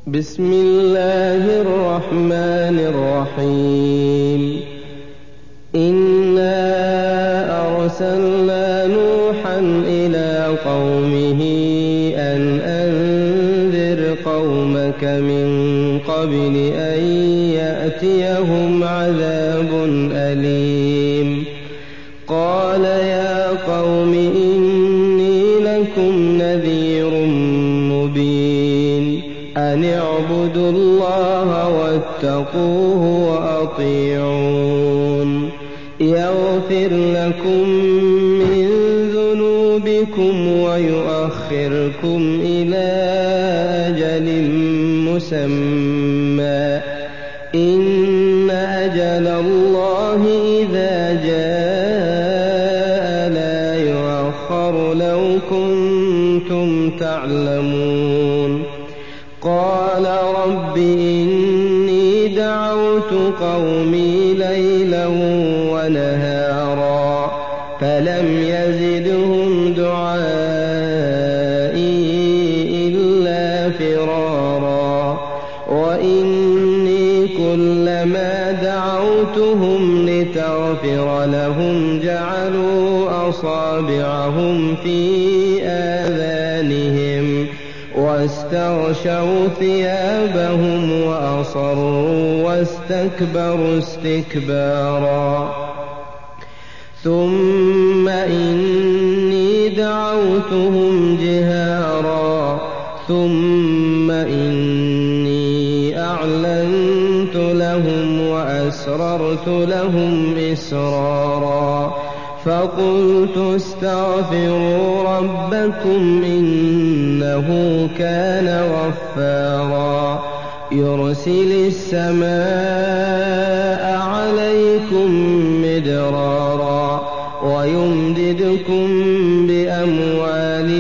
بسم الله الرحمن الرحيم. إنا أرسلنا نوحا إلى قومه أن أنذر قومك من قبل أن يأتيهم عذاب أليم. قال يا قوم إني لكم نذير مبين. أن اعبدوا الله واتقوه وأطيعون. يغفر لكم من ذنوبكم ويؤخركم إلى أجل مسمى. إن أجل الله إذا جاء لا يؤخر لو كنتم تعلمون. قال رب إني دعوت قومي ليلا ونهارا فلم يزدهم دعائي إلا فرارا. وإني كلما دعوتهم لتغفر لهم جعلوا أصابعهم في آذانهم واستغشوا ثيابهم وأصروا واستكبروا استكبارا. ثم إني دعوتهم جهارا ثم إني أعلنت لهم وأسررت لهم إسرارا. فقلت استغفروا ربكم إنه كان غفارا. يرسل السماء عليكم مدرارا ويمددكم بأموال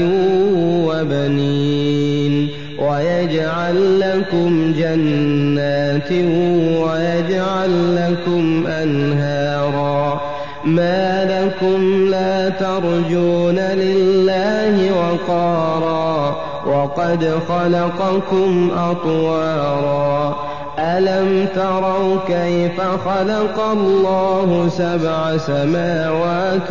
وبنين ويجعل لكم جنات ويجعل لكم أنهارا. ما لكم لا ترجون لله وقارا وقد خلقكم أطوارا. ألم تروا كيف خلق الله 7 سماوات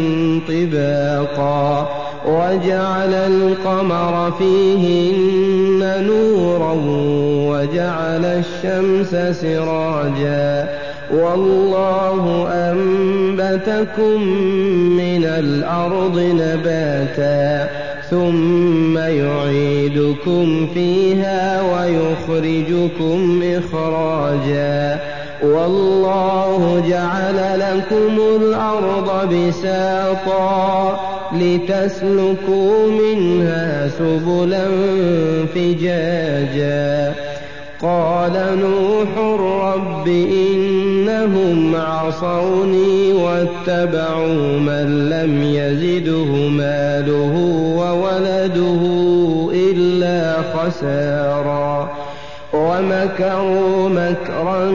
طباقا وجعل القمر فيهن نورا وجعل الشمس سراجا. والله أنبتكم من الأرض نباتا ثم يعيدكم فيها ويخرجكم إخراجا. والله جعل لكم الأرض بساطا لتسلكوا منها سبلا فجاجا. قال نوح رب إنهم عصوني واتبعوا من لم يزده ماله وولده إلا خسارا. ومكروا مكرا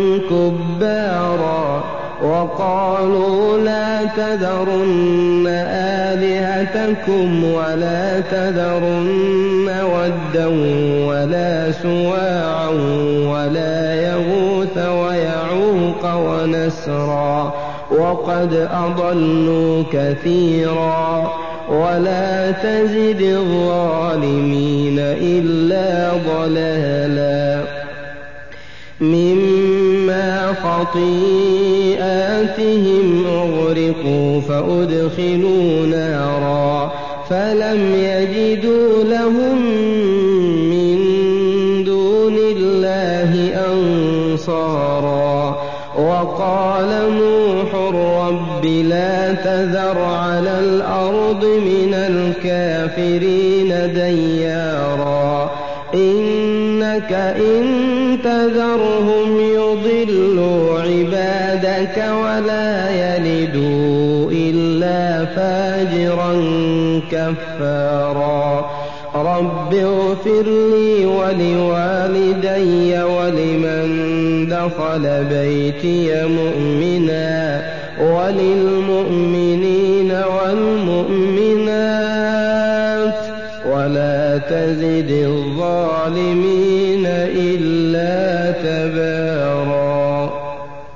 كبارا وقالوا لا تذرن آلهتكم ولا تذرن ودا ولا سواعا ولا يغوث ويعوق ونسرا وقد أضلوا كثيرا. ولا تزد الظالمين إلا ضلالا. مما خطيئاتهم أغرقوا فأدخلوا نارا فلم يجدوا لهم من دون الله أنصارا. وقال نوح رب لا تذر على الأرض من الكافرين ديارا إنك إن تذرهم يضلوا عبادك ولا يلدوا إلا فاجرا كفارا. رب اغفر لي ولوالدي ولمن دخل بيتي مؤمنا وللمؤمنين والمؤمنات ولا تزد الظالمين إلا تباراً